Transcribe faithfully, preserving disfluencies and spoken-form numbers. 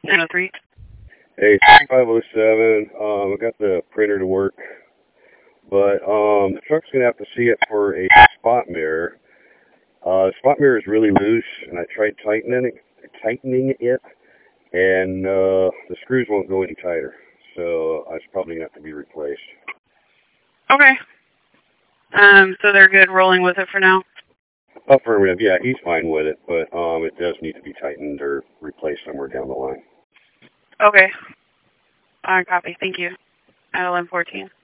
nine oh three. Hey, five oh seven. Um, I got the printer to work, but um, the truck's gonna have to see it for a spot mirror. Uh, the spot mirror is really loose, and I tried tightening it, tightening it, and uh, the screws won't go any tighter. So uh, it's probably gonna have to be replaced. Okay. Um, so they're good rolling with it for now? Affirmative. Yeah, he's fine with it, but um, it does need to be tightened or replaced somewhere down the line. Okay. All right, copy. Thank you. At eleven fourteen.